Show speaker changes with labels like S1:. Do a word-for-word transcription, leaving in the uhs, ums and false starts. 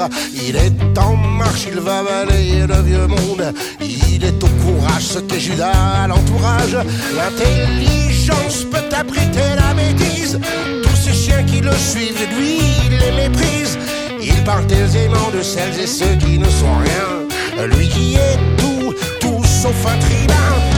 S1: dire. Il est en marche, il va balayer le vieux monde. Il est au courage ce qu'est Judas à l'entourage. L'intelligence peut abriter la bêtise. Tous ces chiens qui le suivent, lui, il les méprise. Il parle aisément de celles et ceux qui ne sont rien. Lui qui est tout, tout sauf un tribun.